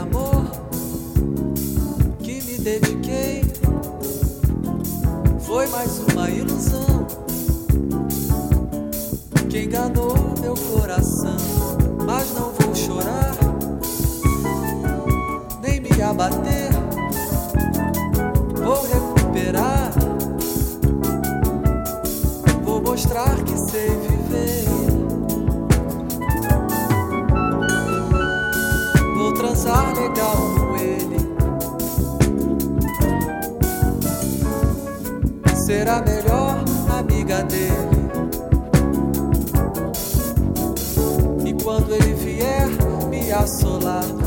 amor que me dediquei foi mais uma ilusão que enganou meu coração. Mas não vou chorar, nem me abater, vou recuperar, vou mostrar que sei viver. Vou transar legal com ele, ser a melhor amiga dele. E quando ele vier me assolar,